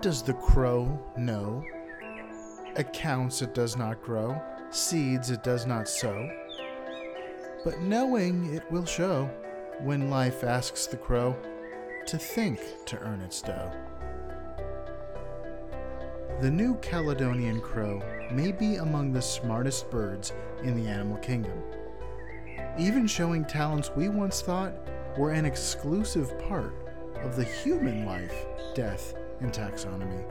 does the crow know? Accounts it does not grow, seeds it does not sow. But knowing it will show, when life asks the crow to think to earn its dough. The New Caledonian crow may be among the smartest birds in the animal kingdom, even showing talents we once thought were an exclusive part of the human life, death, and taxonomy.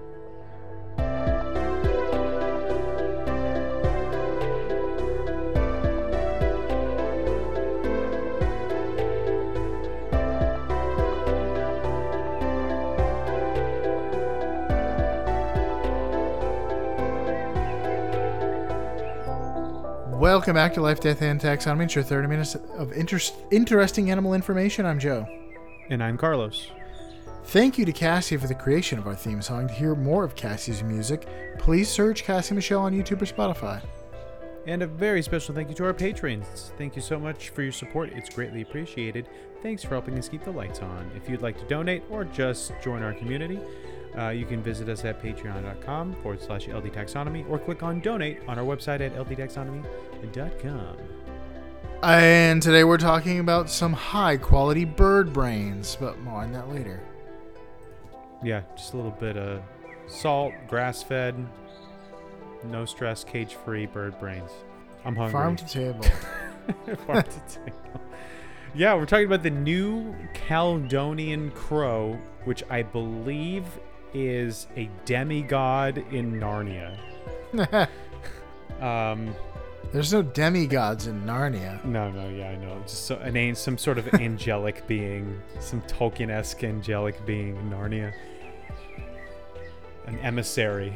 Welcome back to Life, Death, and Taxonomy. It's your 30 minutes of interesting animal information. I'm Joe. And I'm Carlos. Thank you to Cassie for the creation of our theme song. To hear more of Cassie's music, please search Cassie Michelle on YouTube or Spotify. And a very special thank you to our patrons. Thank you so much for your support. It's greatly appreciated. Thanks for helping us keep the lights on. If you'd like to donate or just join our community, you can visit us at patreon.com/LDTaxonomy or click on donate on our website at ldtaxonomy.com. And today we're talking about some high-quality bird brains, but more on that later. Yeah, just a little bit of salt, grass-fed, no stress, cage-free bird brains. I'm hungry. Farm to table. Farm to table. Yeah, we're talking about the New Caledonian crow, which I believe is a demigod in Narnia. There's no demigods in Narnia. No, yeah, I know. Just some sort of angelic being, some Tolkien-esque angelic being in Narnia. An emissary.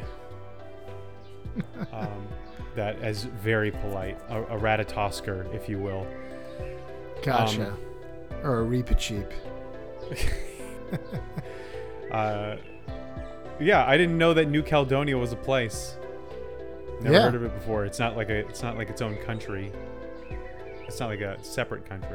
That is very polite. A Ratatoskr, if you will. Gotcha. Or a Reepicheep. Yeah, I didn't know that New Caledonia was a place. Never heard of it before. It's not like its own country. It's not like a separate country.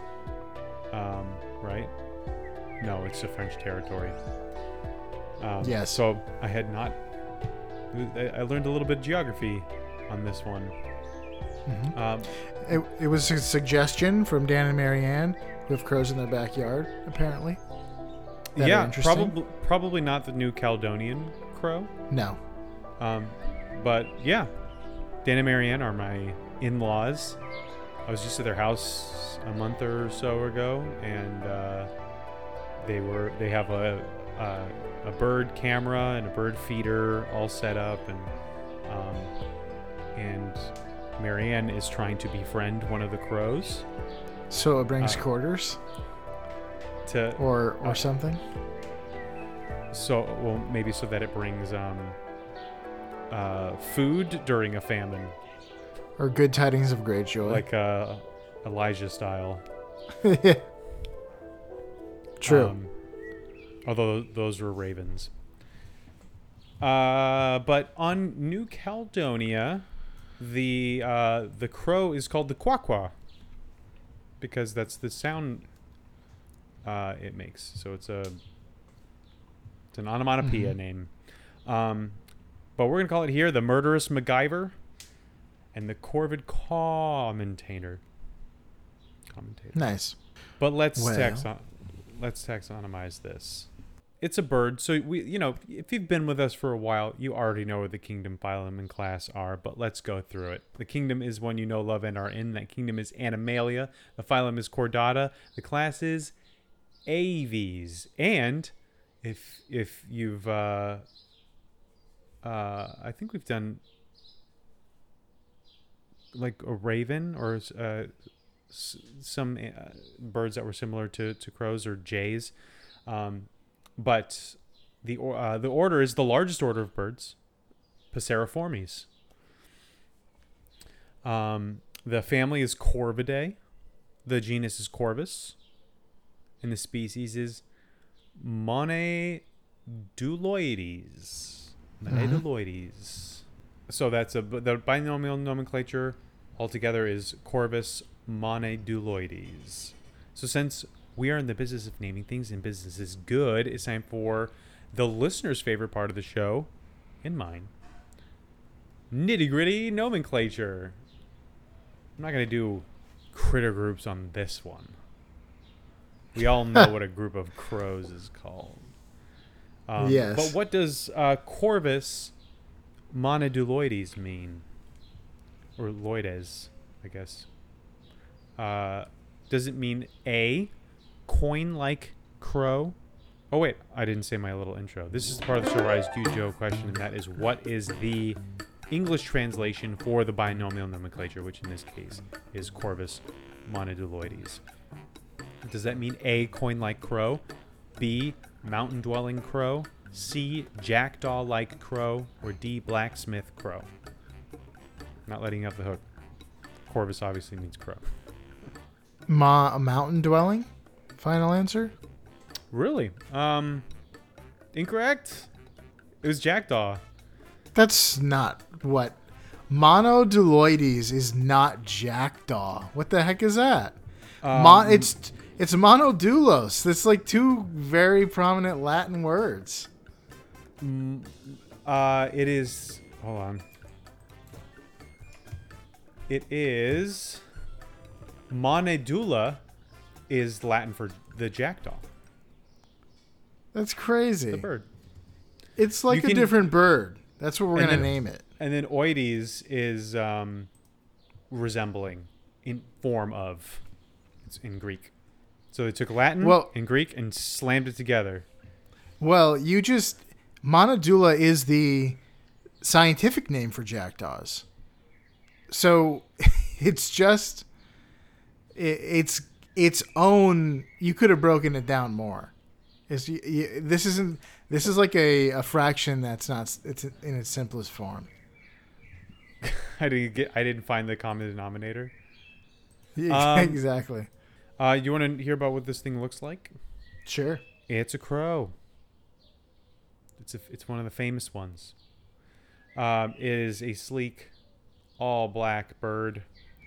Right? No, it's a French territory. Yes. So I had not. I learned a little bit of geography on this one. Mm-hmm. It was a suggestion from Dan and Marianne, who have crows in their backyard, apparently. Yeah, probably not the New Caledonian crow. No. But yeah, Dan and Marianne are my in-laws. I was just at their house a month or so ago, and they have a bird camera and a bird feeder all set up, and Marianne is trying to befriend one of the crows. So it brings quarters? Or something? So, well, maybe so that it brings food during a famine. Or good tidings of great joy. Like Elijah style. True. Although those were ravens. But on New Caledonia, the crow is called the quaquaw because that's the sound it makes. So it's an onomatopoeia name. But we're gonna call it here the murderous MacGyver and the corvid commentator. Nice. But let's taxonomize this. It's a bird, so if you've been with us for a while, you already know what the kingdom, phylum, and class are, but let's go through it. The kingdom is one you know, love, and are in. That kingdom is Animalia. The phylum is Chordata. The class is Aves. And if you've I think we've done like a raven or some birds that were similar to crows or jays. But the order is the largest order of birds, Passeriformes. The family is Corvidae. The genus is Corvus. And the species is Moneduloides. So that's the binomial nomenclature altogether is Corvus moneduloides. So since we are in the business of naming things and business is good, it's time for the listener's favorite part of the show, and mine, nitty-gritty nomenclature. I'm not going to do critter groups on this one. We all know what a group of crows is called. Yes. But what does Corvus monoduloides mean? Or loides, I guess. Does it mean A, coin-like crow? Oh, wait. I didn't say my little intro. This is the part of the show where I ask you, Joe, a question, and that is, what is the English translation for the binomial nomenclature, which in this case is Corvus monoduloides? Does that mean A, coin-like crow, B, mountain-dwelling crow, C, jackdaw-like crow, or D, blacksmith crow? Not letting you off the hook. Corvus obviously means crow. A mountain dwelling? Final answer? Really? Incorrect. It was jackdaw. That's not what. Monoduloides is not jackdaw. What the heck is that? It's monodulos. That's like two very prominent Latin words. It is. Hold on. It is. Monedula is Latin for the jackdaw. That's crazy. The bird. It's like a different bird. That's what we're going to name it. And then oides is resembling in form of. It's in Greek. So they took Latin and Greek and slammed it together. Well, Monodula is the scientific name for jackdaws. So it's just it's its own. You could have broken it down more. This is like a fraction that's not. It's in its simplest form. I didn't find the common denominator. Exactly. You want to hear about what this thing looks like? Sure. It's a crow. It's one of the famous ones. It is a sleek, all black bird.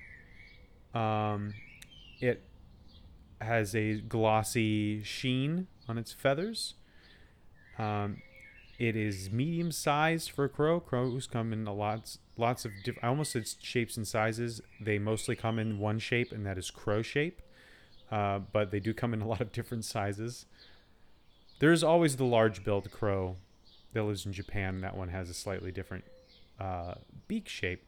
It has a glossy sheen on its feathers. It is medium sized for a crow. Crows come in lots of different. I almost said shapes and sizes. They mostly come in one shape, and that is crow shape. But they do come in a lot of different sizes. There's always the large-billed crow that lives in Japan. That one has a slightly different beak shape.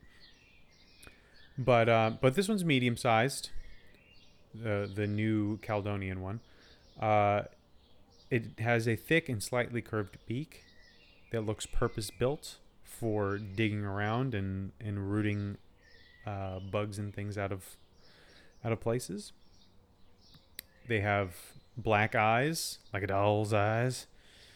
But this one's medium-sized. The new Caledonian one. It has a thick and slightly curved beak that looks purpose-built for digging around and rooting bugs and things out of places. They have black eyes, like a doll's eyes,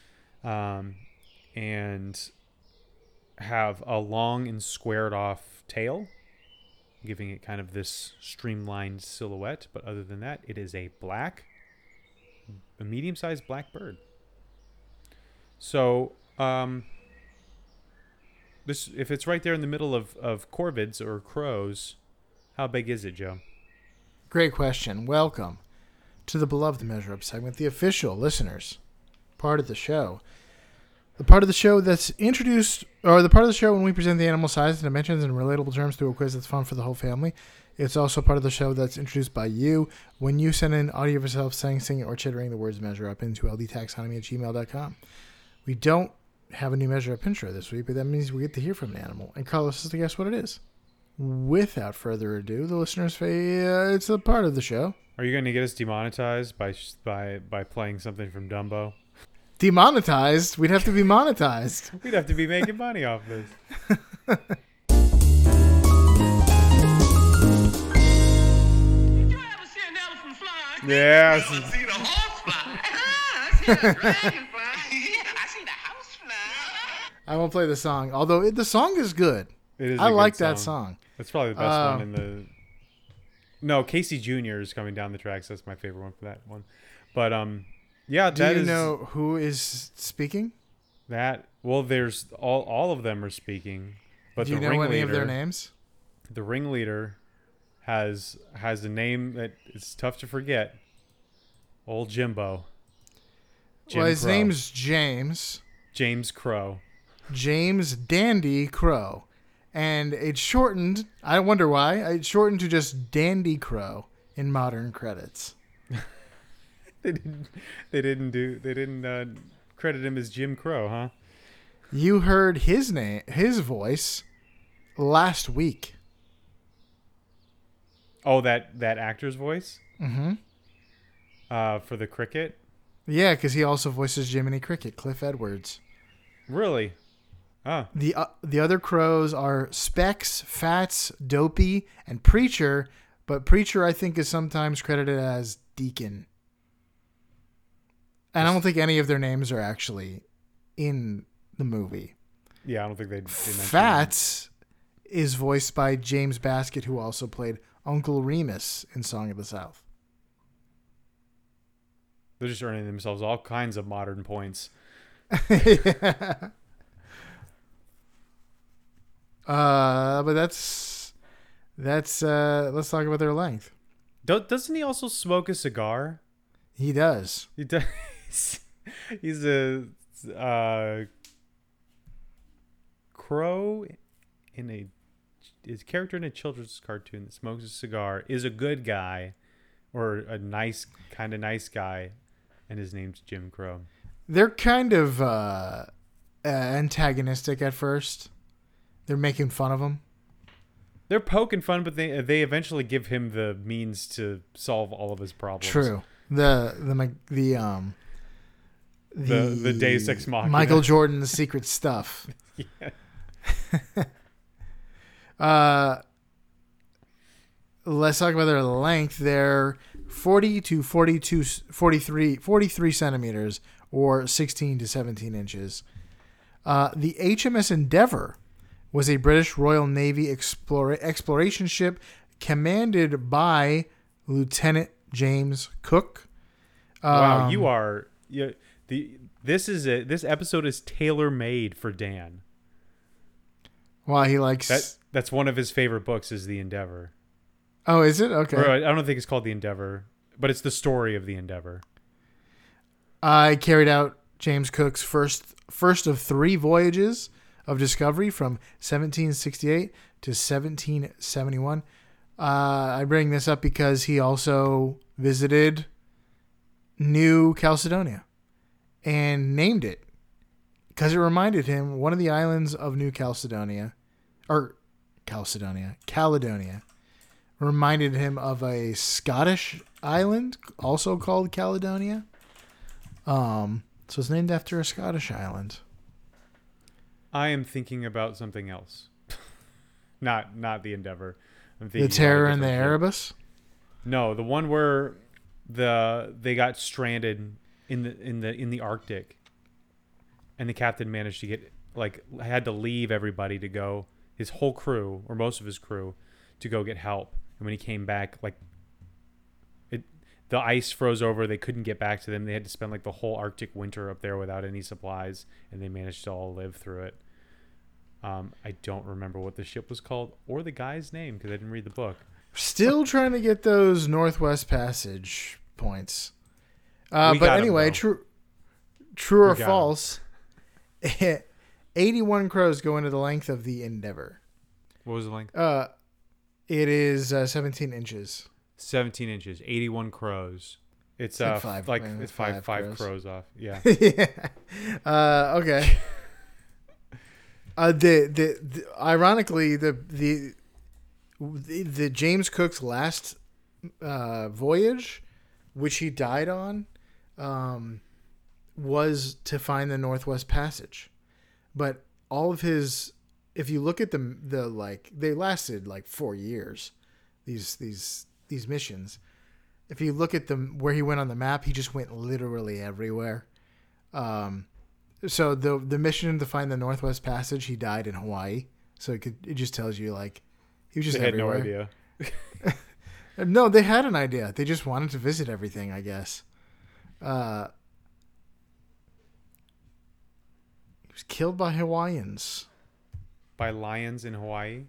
and have a long and squared off tail, giving it kind of this streamlined silhouette. But other than that, it is a medium-sized black bird. So, if it's right there in the middle of corvids or crows, how big is it, Joe? Great question. Welcome to the Beloved Measure Up segment, the official listeners part of the show. The part of the show that's introduced, or the part of the show when we present the animal size and dimensions in relatable terms through a quiz that's fun for the whole family. It's also part of the show that's introduced by you when you send in audio of yourself saying, singing, or chittering the words Measure Up into ldtaxonomy@gmail.com. We don't have a new Measure Up intro this week, but that means we get to hear from an animal. And Carlos has to guess what it is. Without further ado, the listeners say it's a part of the show. Are you going to get us demonetized by playing something from Dumbo? Demonetized? We'd have to be monetized. We'd have to be making money off this. Yeah. I see the horse fly. I see the dragon fly. I see the house fly. I won't play the song, although the song is good. It is. I like that song. That's probably the best one in the. No, Casey Jr. is coming down the tracks. That's my favorite one for that one. But yeah. Do you know who is speaking? There's all of them are speaking. But do you know any of their names? The ringleader has a name that is tough to forget. Old Jimbo. Jim Well, his Crow. name's James. James Crow. James Dandy Crow. And it's shortened. I wonder why. It's shortened to just Dandy Crow in modern credits. They didn't credit him as Jim Crow, huh? You heard his voice last week. Oh, that actor's voice? Mm-hmm. For the cricket? Yeah, because he also voices Jiminy Cricket, Cliff Edwards. Really? Oh. The other crows are Specs, Fats, Dopey, and Preacher, but Preacher I think is sometimes credited as Deacon. And I don't think any of their names are actually in the movie. Yeah, I don't think they mentioned Fats is voiced by James Baskett, who also played Uncle Remus in Song of the South. They're just earning themselves all kinds of modern points. Yeah. But that's let's talk about their length. Doesn't he also smoke a cigar? He does. He does. He's a crow his character in a children's cartoon that smokes a cigar is a good guy, or a nice guy, and his name's Jim Crow. They're kind of antagonistic at first. They're making fun of him. They're poking fun, but they eventually give him the means to solve all of his problems. True. The Deus Ex Machina. Michael Jordan's secret stuff. Yeah. Let's talk about their length. They're 40 to 43 centimeters, or 16 to 17 inches. The HMS Endeavour was a British Royal Navy exploration ship commanded by Lieutenant James Cook. Wow, you are this episode is tailor made for Dan. Wow, he likes that's one of his favorite books is The Endeavor. Oh, is it? Okay. Or, I don't think it's called The Endeavor, but it's the story of The Endeavor. I carried out James Cook's first of 3 voyages of discovery from 1768 to 1771. I bring this up because he also visited New Caledonia and named it because it reminded him one of the islands of New Caledonia, Caledonia, reminded him of a Scottish island also called Caledonia. So it's named after a Scottish island. I am thinking about something else. not The Endeavor. The Terror and the Erebus? No, the one where they got stranded in the Arctic, and the captain managed to get had to leave everybody to go, his whole crew or most of his crew, to go get help. And when he came back, the ice froze over. They couldn't get back to them. They had to spend the whole Arctic winter up there without any supplies, and they managed to all live through it. I don't remember what the ship was called or the guy's name because I didn't read the book. Still trying to get those Northwest Passage points. But anyway, true or false, 81 crows go into the length of the Endeavor. What was the length? It is 17 inches. 17 inches, 81 crows. It's five crows off. Yeah. Yeah. Okay. Ironically, the James Cook's last voyage, which he died on, was to find the Northwest Passage. But all of his, if you look at they lasted 4 years. These missions. If you look at where he went on the map, he just went literally everywhere. So the mission to find the Northwest Passage, he died in Hawaii. So it just tells you he was just everywhere. Had no idea. No, they had an idea. They just wanted to visit everything, I guess. He was killed by Hawaiians. By lions in Hawaii?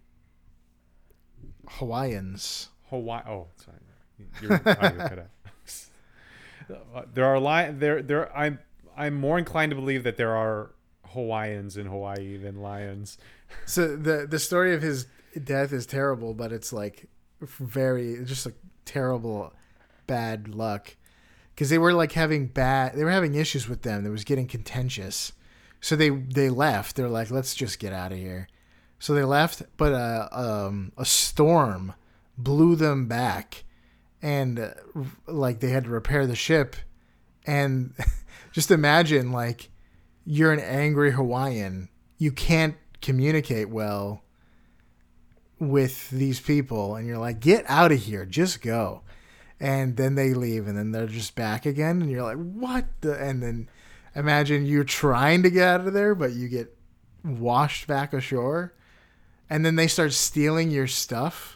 Hawaiians. Hawaii. Oh, sorry. You're cut out. There are I'm more inclined to believe that there are Hawaiians in Hawaii than lions. So the story of his death is terrible, but it's like very just like terrible bad luck because they were like they were having issues with them. It was getting contentious, so they left. They're like, let's just get out of here. So they left, but a storm blew them back, and like they had to repair the ship. And just imagine, like, you're an angry Hawaiian. You can't communicate well with these people, and you're like, get out of here, just go. And then they leave, and then they're just back again, and you're like, what the? And then imagine you're trying to get out of there, but you get washed back ashore, and then they start stealing your stuff.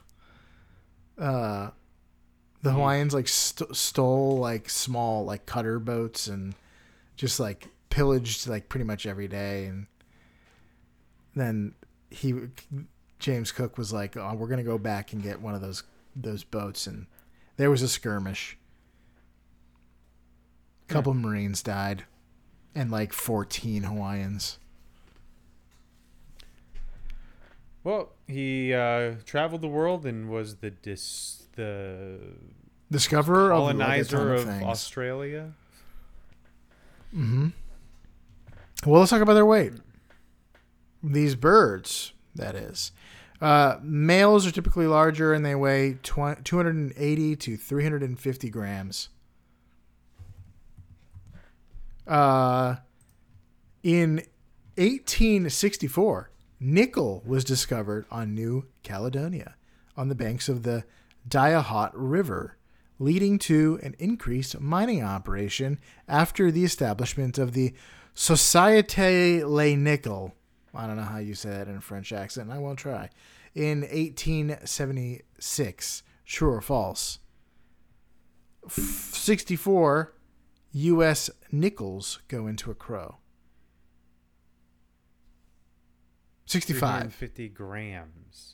The Hawaiians like stole like small like cutter boats and just like pillaged like pretty much every day. And then James Cook was like, "Oh, we're gonna go back and get one of those boats." And there was a skirmish. A couple Marines died, and like 14 Hawaiians. Well, he traveled the world and was the discoverer colonizer of of Australia. Mm-hmm. Well, let's talk about their weight. These birds, that is. Males are typically larger and they weigh 280 to 350 grams. In 1864, nickel was discovered on New Caledonia on the banks of the Diahot River, leading to an increased mining operation after the establishment of the Société Le Nickel. I don't know how you say that in a French accent. I won't try. In 1876. True or false? 64 U.S. nickels go into a crow. 65. 350 grams.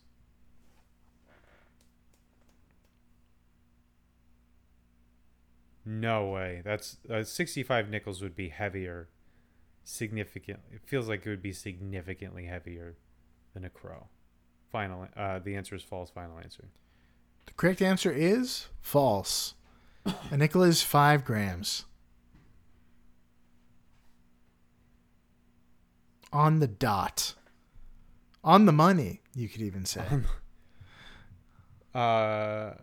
No way. That's 65 nickels would be heavier. It feels like it would be significantly heavier than a crow. The answer is false. Final answer. The correct answer is false. A nickel is 5 grams. On the dot. On the money, you could even say. Wow,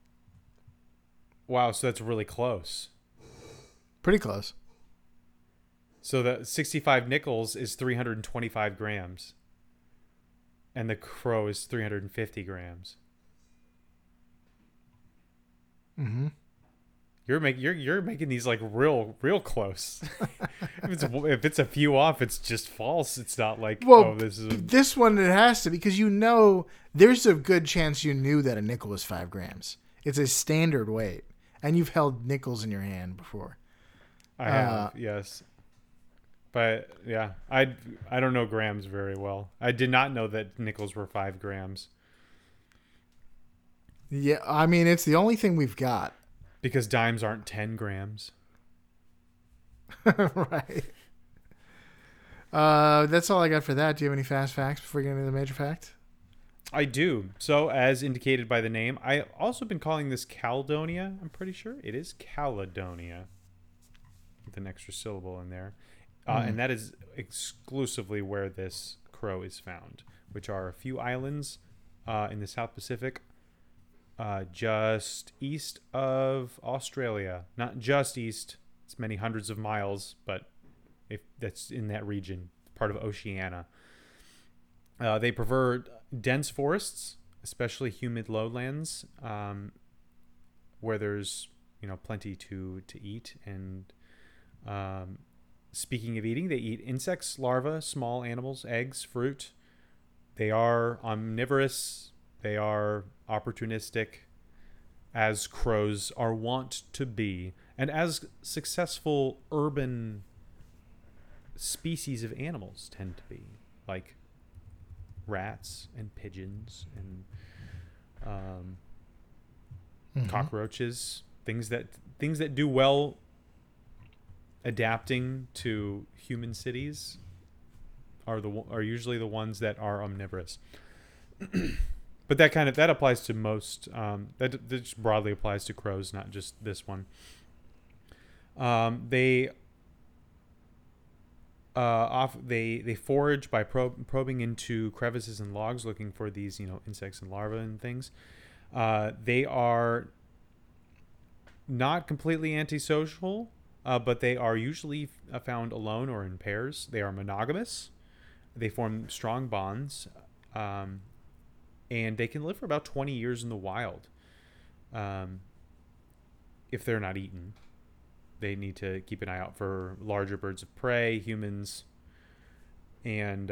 so that's really close. Pretty close. So the 65 nickels is 325 grams. And the crow is 350 grams. Mm-hmm. You're making these like real close. if it's a few off, it's just false. It's not like this one it has to, because there's a good chance you knew that a nickel was 5 grams. It's a standard weight, and you've held nickels in your hand before. I have, yes. But yeah, I don't know grams very well. I did not know that nickels were 5 grams. Yeah, I mean, it's the only thing we've got. Because dimes aren't 10 grams. Right. That's all I got for that. Do you have any fast facts before we get into the major fact? I do. So, as indicated by the name, I also been calling this Caledonia. I'm pretty sure it is Caledonia, with an extra syllable in there. And that is exclusively where this crow is found, which are a few islands in the South Pacific, just east of Australia. Not just east, it's many hundreds of miles, but if that's in that region, part of Oceania. They prefer dense forests, especially humid lowlands, where there's plenty to eat. And speaking of eating, they eat insects, larvae, small animals, eggs, fruit. They are omnivorous. They are opportunistic, as crows are wont to be, and as successful urban species of animals tend to be, like rats and pigeons and cockroaches, things that do well adapting to human cities are usually the ones that are omnivorous. But that applies to most. That just broadly applies to crows, not just this one. They forage by probing into crevices and logs, looking for these insects and larvae and things. They are not completely antisocial, but they are usually found alone or in pairs. They are monogamous. They form strong bonds. And they can live for about 20 years in the wild. If they're not eaten, they need to keep an eye out for larger birds of prey, humans, and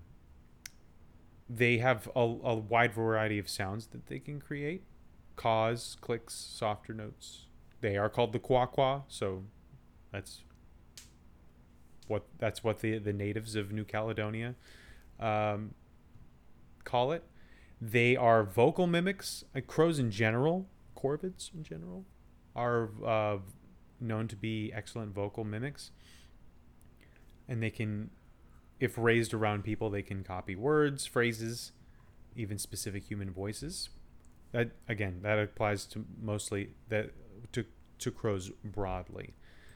they have a wide variety of sounds that they can create. Caws, clicks, softer notes. They are called the quaquaw, so that's what the natives of New Caledonia call it. They are vocal mimics. Crows in general, corvids in general, are known to be excellent vocal mimics. And they can, if raised around people, they can copy words, phrases, even specific human voices. That applies to mostly to crows broadly.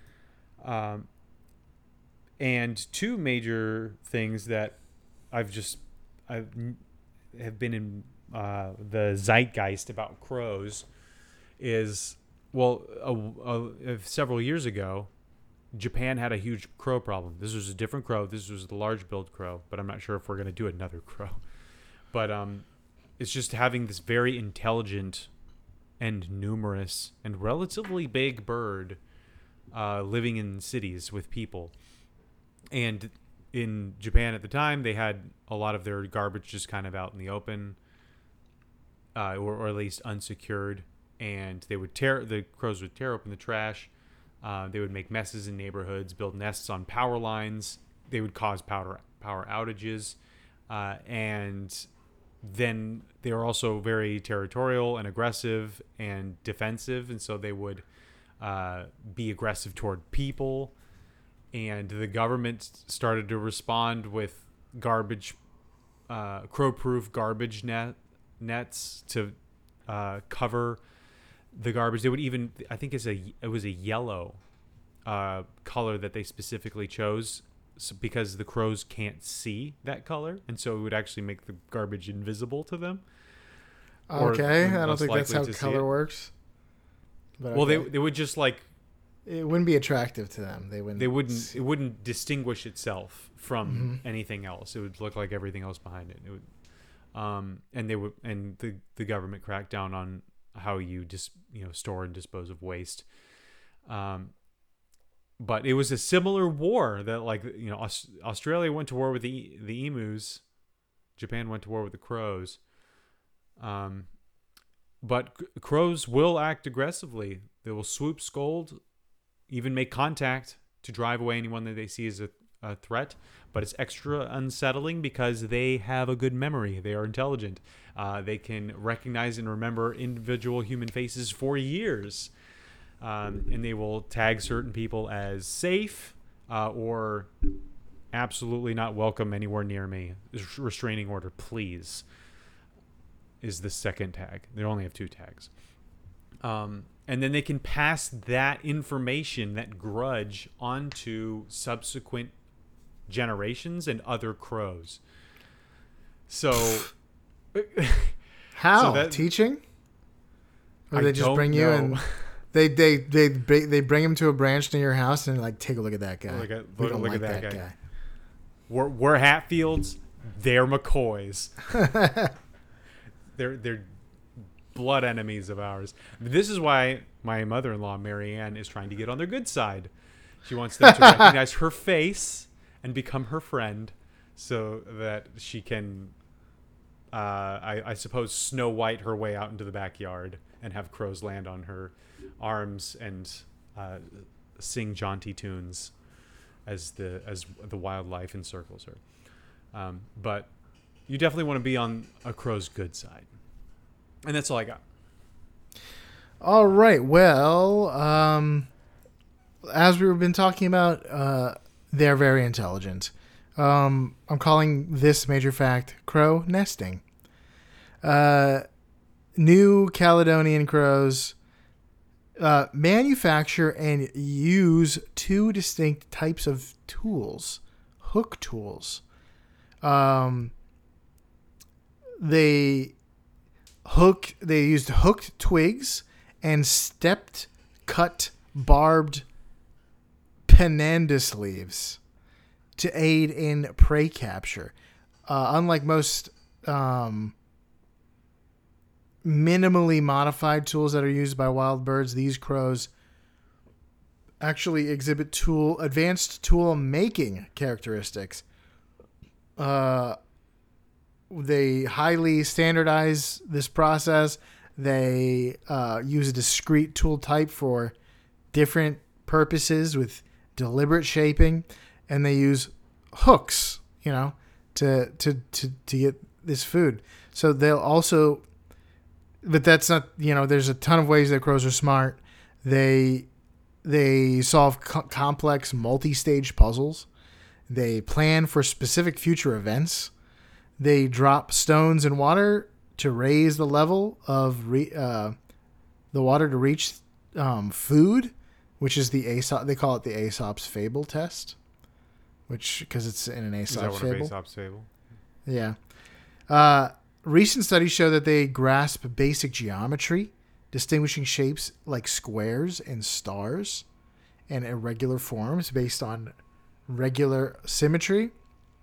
And two major things that I've have been in the zeitgeist about crows is, several years ago, Japan had a huge crow problem. This was a different crow. This was the large-billed crow, but I'm not sure if we're going to do another crow. But it's just having this very intelligent and numerous and relatively big bird living in cities with people. And in Japan at the time, they had a lot of their garbage just kind of out in the open, or at least unsecured. And the crows would tear open the trash. They would make messes in neighborhoods, build nests on power lines. They would cause power outages. And then they were also very territorial and aggressive and defensive. And so they would be aggressive toward people. And the government started to respond with crow-proof garbage nets to cover the garbage. They would even, I think it was a yellow color that they specifically chose because the crows can't see that color, and so it would actually make the garbage invisible to them. Okay, I don't think that's how color works. But well, okay. They would just like. It wouldn't be attractive to them. They wouldn't. It wouldn't distinguish itself from anything else. It would look like everything else behind it. It would, and the government cracked down on how you store and dispose of waste. But it was a similar war that Australia went to war with the emus, Japan went to war with the crows. But crows will act aggressively. They will swoop, scold, even make contact to drive away anyone that they see as a threat. But it's extra unsettling because they have a good memory. They are intelligent. They can recognize and remember individual human faces for years. And they will tag certain people as safe or absolutely not welcome anywhere near me. Restraining order, please, is the second tag. They only have 2 tags. And then they can pass that information, that grudge, onto subsequent generations and other crows. So how? So teaching? Or they just bring you and they bring him to a branch near your house and take a look at that guy. Look at that guy. We're Hatfields, they're McCoys. They're blood enemies of ours. This is why my mother-in-law, Marianne, is trying to get on their good side. She wants them to recognize her face and become her friend so that she can, I suppose, Snow White her way out into the backyard and have crows land on her arms and sing jaunty tunes as the wildlife encircles her. But you definitely want to be on a crow's good side. And that's all I got. All right. Well, as we've been talking about, they're very intelligent. I'm calling this major fact crow nesting. New Caledonian crows manufacture and use two distinct types of tools, hook tools. They used hooked twigs and stepped cut barbed pandanus leaves to aid in prey capture. Unlike most minimally modified tools that are used by wild birds, these crows actually exhibit advanced tool making characteristics. They highly standardize this process. They use a discrete tool type for different purposes with deliberate shaping, and they use hooks, to get this food. So they'll also, but that's not, there's a ton of ways that crows are smart. They solve complex multi-stage puzzles. They plan for specific future events. They drop stones in water to raise the level of the water to reach food, which is the Aesop. They call it the Aesop's Fable test, because it's in an Aesop's Fable. Is that one of Aesop's Fable? Yeah. Recent studies show that they grasp basic geometry, distinguishing shapes like squares and stars, and irregular forms based on regular symmetry.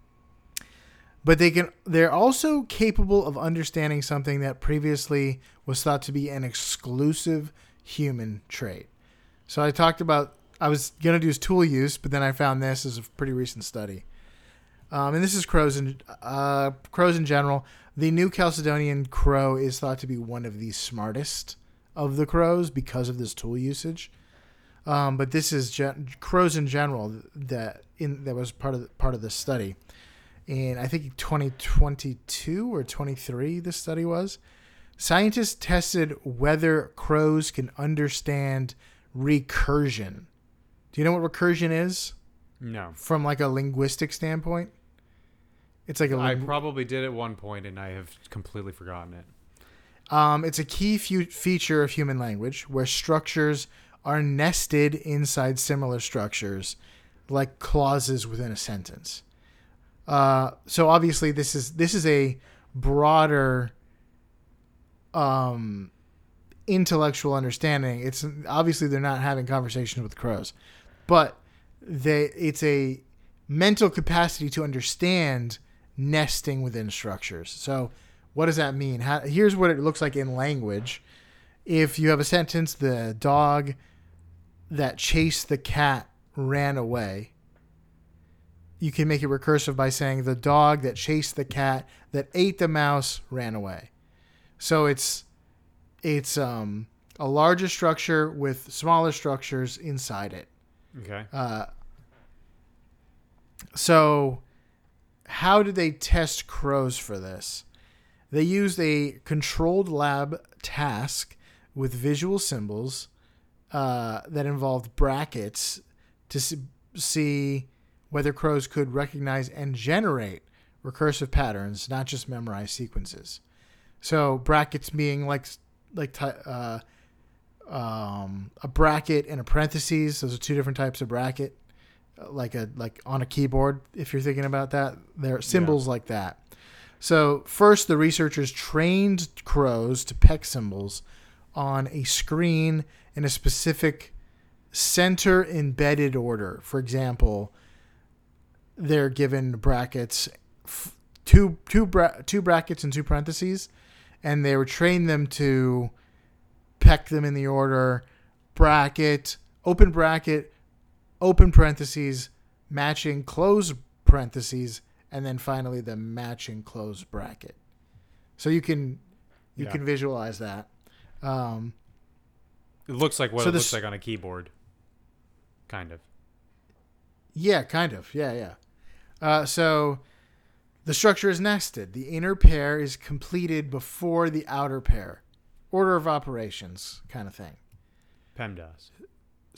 But they're also capable of understanding something that previously was thought to be an exclusive human trait. So I was going to do tool use, but then I found this as a pretty recent study. And this is crows in general. The New Caledonian crow is thought to be one of the smartest of the crows because of this tool usage. But this is crows in general that was part of the study. In I think 2022 or 23, this study was. Scientists tested whether crows can understand recursion. Do you know what recursion is? No. From like a linguistic standpoint? It's like I probably did at one point, and I have completely forgotten it. It's a key feature of human language where structures are nested inside similar structures, like clauses within a sentence. So obviously this is a broader intellectual understanding. It's obviously they're not having conversations with crows, but it's a mental capacity to understand nesting within structures. So what does that mean? Here's what it looks like in language. If you have a sentence, the dog that chased the cat ran away, you can make it recursive by saying the dog that chased the cat that ate the mouse ran away. So it's a larger structure with smaller structures inside it. Okay. So how did they test crows for this? They used a controlled lab task with visual symbols that involved brackets to see whether crows could recognize and generate recursive patterns, not just memorize sequences. So brackets being like a bracket and a parentheses. Those are two different types of bracket. Like on a keyboard, if you're thinking about that, there are symbols like that. So first, the researchers trained crows to peck symbols on a screen in a specific center embedded order. For example, they're given brackets, two brackets and two parentheses, and they were trained them to peck them in the order bracket, open parentheses, matching close parentheses, and then finally the matching close bracket. So you can visualize that. It looks like what it looks like on a keyboard. Kind of. Yeah, kind of. Yeah. So the structure is nested. The inner pair is completed before the outer pair. Order of operations kind of thing. PEMDAS.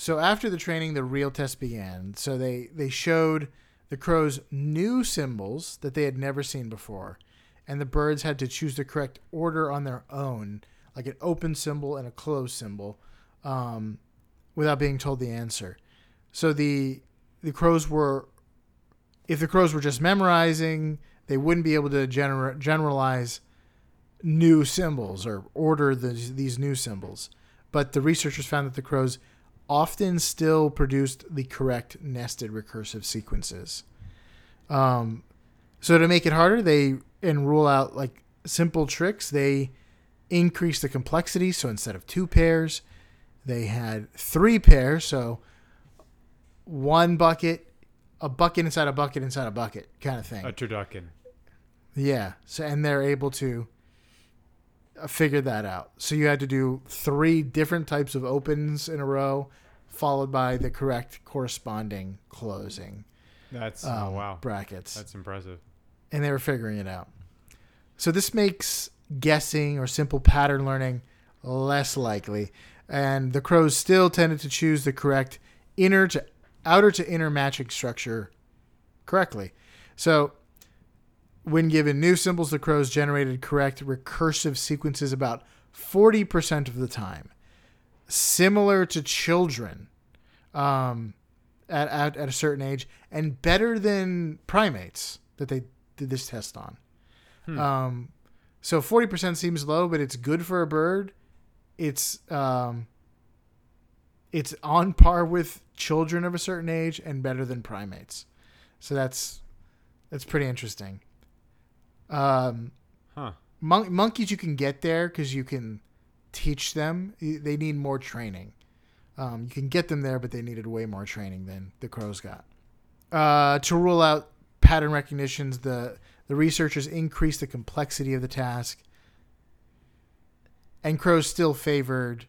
So after the training, the real test began. So they showed the crows new symbols that they had never seen before, and the birds had to choose the correct order on their own, like an open symbol and a closed symbol, without being told the answer. So the crows were, if the crows were just memorizing, they wouldn't be able to generalize new symbols or order these new symbols. But the researchers found that the crows often still produced the correct nested recursive sequences. So to make it harder, and rule out like simple tricks, they increased the complexity. So instead of 2 pairs, they had 3 pairs. So one bucket, a bucket inside a bucket inside a bucket kind of thing. A turducken. Yeah. So, and they're able to figure that out. So you had to do 3 different types of opens in a row, followed by the correct corresponding closing. That's wow. Brackets. That's impressive. And they were figuring it out. So this makes guessing or simple pattern learning less likely. And the crows still tended to choose the correct outer to inner matching structure correctly. So when given new symbols, the crows generated correct recursive sequences about 40% of the time, similar to children at a certain age, and better than primates that they did this test on. So 40% seems low, but it's good for a bird. It's on par with children of a certain age and better than primates. So that's pretty interesting. Monkeys you can get there because you can teach them. They need more training. You can get them there, but they needed way more training than the crows got. To rule out pattern recognitions, the researchers increased the complexity of the task, and crows still favored.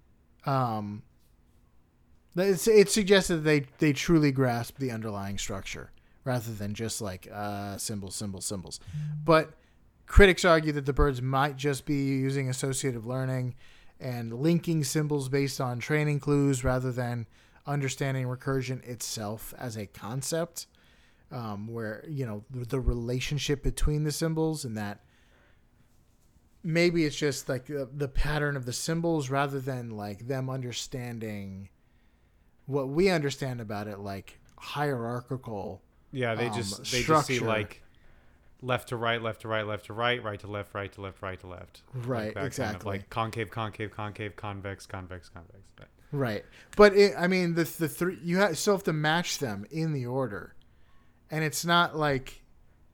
It suggested that they truly grasp the underlying structure rather than just like symbols. But critics argue that the birds might just be using associative learning and linking symbols based on training clues rather than understanding recursion itself as a concept, where, the relationship between the symbols, and that maybe it's just like the pattern of the symbols rather than like them understanding what we understand about it, like hierarchical. Yeah, they just see like left to right, left to right, left to right, right to left, right to left, right to left. Right, like exactly. Kind of like concave, concave, concave, convex, convex, convex. Right, but the three you still have to match them in the order, and it's not like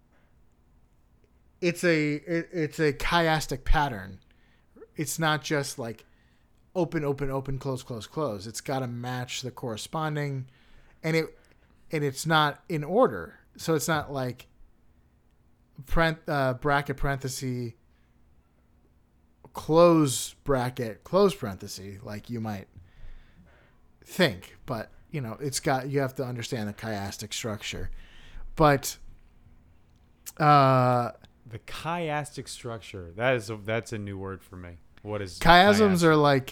it's a chiastic pattern. It's not just like open, open, open, close, close, close. It's got to match the corresponding, and it's not in order. So it's not like bracket parenthesis close bracket close parenthesis like you might think, but you have to understand the chiastic structure. But the chiastic structure, that's a new word for me. What is chiasms? Are like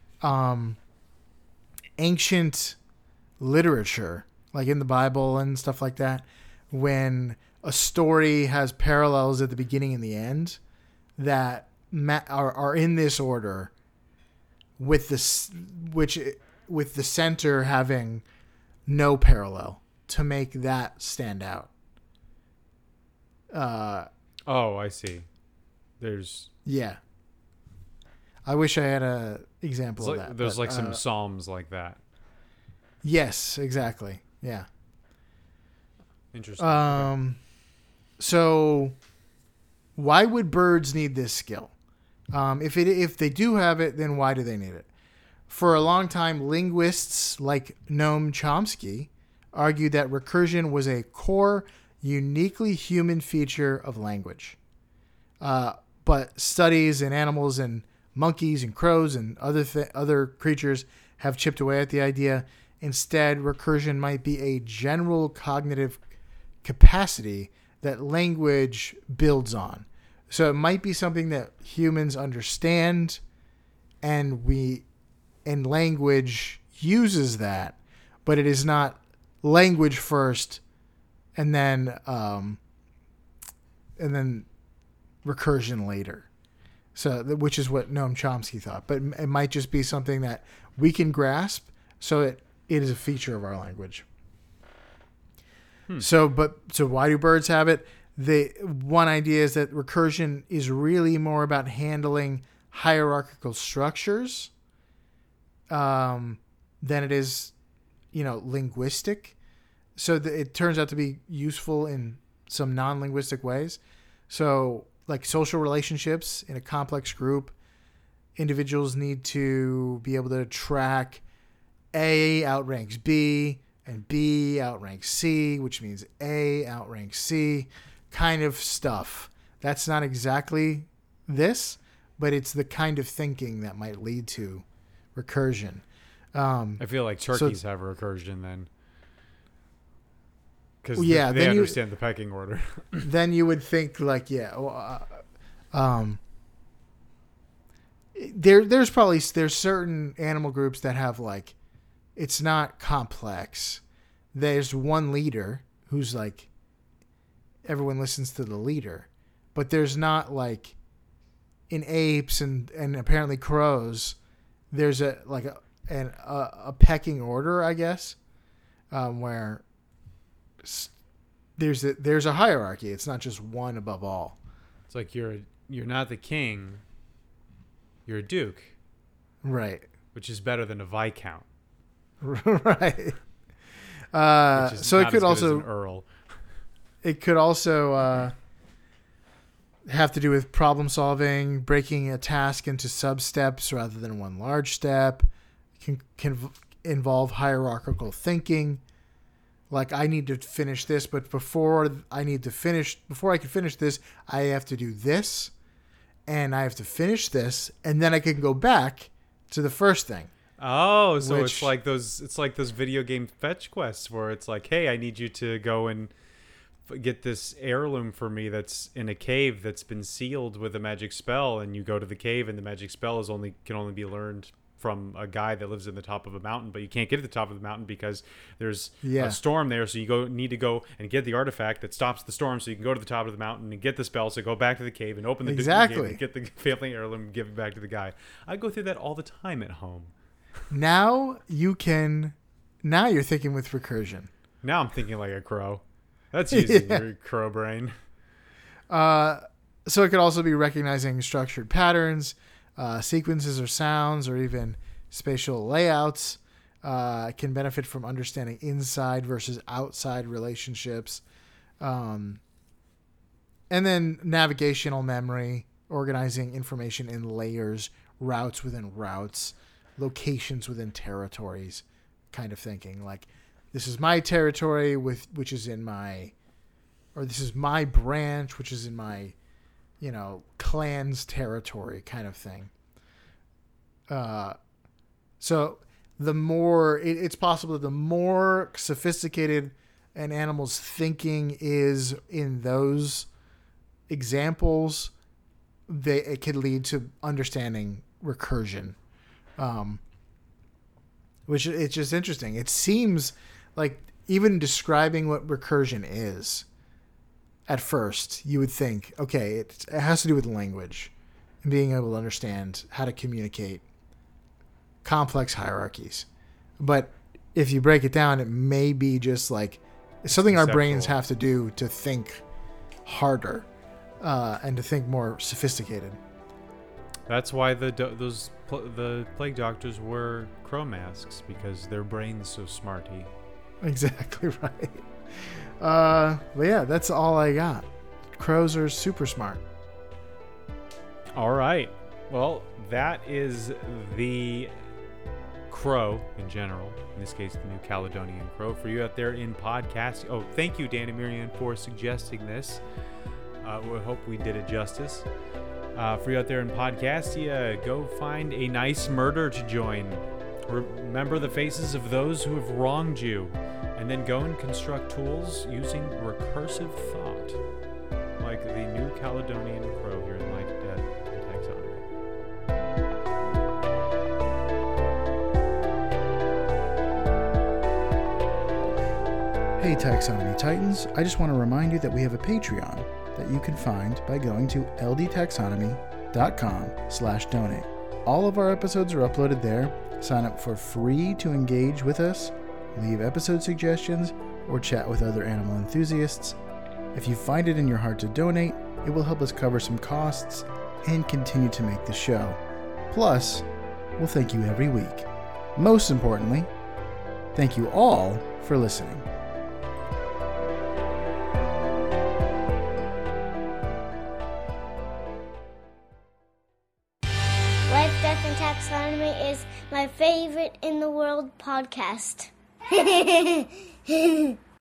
ancient literature, like in the Bible and stuff like that, when a story has parallels at the beginning and the end that are in this order, with the center having no parallel to make that stand out. I see. Yeah. I wish I had a example of that. There's some psalms like that. Yes, exactly. Yeah. Interesting. Okay. So why would birds need this skill? If they do have it, then why do they need it? For a long time, linguists like Noam Chomsky argued that recursion was a core, uniquely human feature of language. But studies in animals and monkeys and crows and other creatures have chipped away at the idea. Instead, recursion might be a general cognitive capacity that language builds on. So it might be something that humans understand, and language uses that, but it is not language first and then recursion later. So, which is what Noam Chomsky thought, but it might just be something that we can grasp. So it is a feature of our language. So why do birds have it? One idea is that recursion is really more about handling hierarchical structures than it is, linguistic. So it turns out to be useful in some non-linguistic ways. So like social relationships in a complex group, individuals need to be able to track A outranks B and B outranks C, which means A outranks C kind of stuff. That's not exactly this, but it's the kind of thinking that might lead to recursion. I feel like turkeys have recursion then. Because yeah, they understand the pecking order. Then you would think like, there's certain animal groups that have like, it's not complex. There's one leader who's like, everyone listens to the leader, but there's not like in apes and apparently crows, there's a pecking order, I guess, where there's a hierarchy. It's not just one above all. It's like you're not the king, you're a duke, right? Which is better than a viscount, right? So it could also earl. It could also have to do with problem solving, breaking a task into sub steps rather than one large step. Can involve hierarchical thinking. Like, I need to finish this, but before I can finish this, I have to do this, and I have to finish this, and then I can go back to the first thing. Oh, so it's like those video game fetch quests where it's like, hey, I need you to go and get this heirloom for me that's in a cave that's been sealed with a magic spell, and you go to the cave, and the magic spell can only be learned from a guy that lives in the top of a mountain, but you can't get to the top of the mountain because there's a storm there. So you need to go and get the artifact that stops the storm, so you can go to the top of the mountain and get the spell. So go back to the cave and open the cave and get the family heirloom and give it back to the guy. I go through that all the time at home. Now you're thinking with recursion. Now I'm thinking like a crow. That's using your crow brain. So it could also be recognizing structured patterns, sequences or sounds, or even spatial layouts. Can benefit from understanding inside versus outside relationships. And then navigational memory, organizing information in layers, routes within routes, locations within territories, kind of thinking. Like, this is my territory which is in my, or this is my branch, which is in my, clan's territory, kind of thing. So the more it's possible that the more sophisticated an animal's thinking is in those examples, it could lead to understanding recursion, which it's just interesting. It seems like even describing what recursion is, at first, you would think, okay, it has to do with language and being able to understand how to communicate complex hierarchies. But if you break it down, it may be just like something our brains have to do to think harder and to think more sophisticated. That's why the plague doctors wear crow masks, because their brain's so smarty. Exactly right. But yeah, that's all I got. Crows are super smart. All right. Well, that is the crow in general. In this case, the New Caledonian crow. For you out there in podcast. Oh, thank you, Dan and Miriam, for suggesting this. We hope we did it justice. For you out there in Podcastia, go find a nice murder to join. Remember the faces of those who have wronged you, and then go and construct tools using recursive thought, like the New Caledonian crow here in Life, Death, and Taxonomy. Hey Taxonomy Titans, I just want to remind you that we have a Patreon that you can find by going to ldtaxonomy.com/donate. All of our episodes are uploaded there. Sign up for free to engage with us, leave episode suggestions, or chat with other animal enthusiasts. If you find it in your heart to donate, it will help us cover some costs and continue to make the show. Plus, we'll thank you every week. Most importantly, thank you all for listening. Life, Death, and Taxonomy is my favorite in the world podcast.